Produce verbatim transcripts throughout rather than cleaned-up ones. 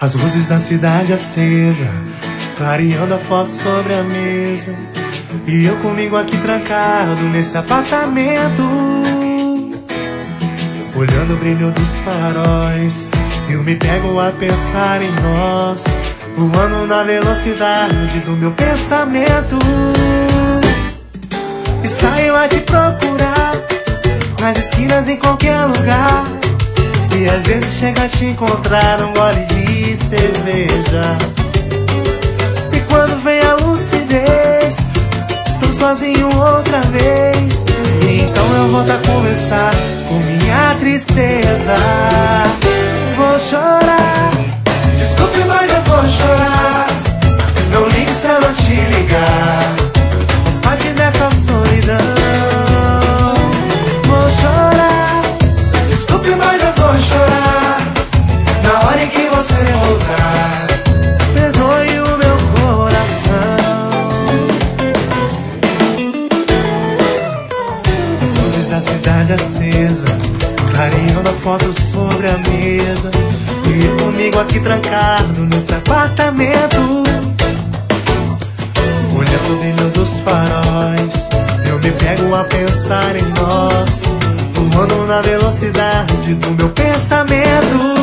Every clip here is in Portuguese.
As luzes da cidade acesa, clareando a foto sobre a mesa, e eu comigo aqui trancado nesse apartamento, olhando o brilho dos faróis. Eu me pego a pensar em nós, voando na velocidade do meu pensamento, e saio a te procurar nas esquinas, em qualquer lugar. E às vezes chega a te encontrar um gole de cerveja, e quando vem a lucidez, estou sozinho outra vez. E então eu volto a conversar com minha tristeza. Vou chorar, desculpe, mas eu vou chorar. Não ligue se eu não te ligar, faz parte dessa solidão. Vou chorar, desculpe, mas eu vou chorar. Na hora em que você voltar, perdoe o meu coração. As luzes da cidade acesa, clareando a foto sobre a mesa, e comigo aqui trancado nesse apartamento, olhando o brilho dos faróis. Eu me pego a pensar em nós, voando na velocidade do meu pensamento,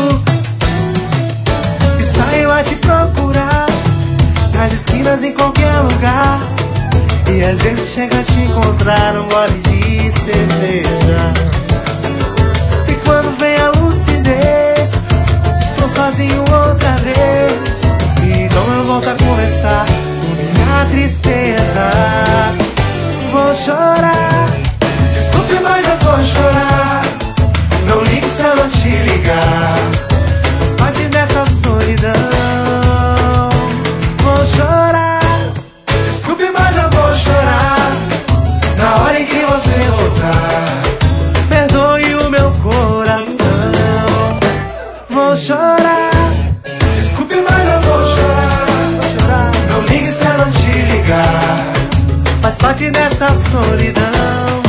e saio a te procurar nas esquinas, em qualquer lugar. E às vezes chega a te encontrar um gole de cerveja, e quando vem a lucidez, estou sozinho outra vez. E então eu volto a conversar com minha tristeza. Vou chorar, desculpe, mas eu vou chorar. Não ligue se eu não te ligar, faz parte dessa solidão. Vou chorar, desculpe, mas eu vou chorar. Na hora em que você voltar, perdoe o meu coração. Vou chorar, desculpe, mas eu vou chorar. Não ligue se eu não te ligar, faz parte dessa solidão.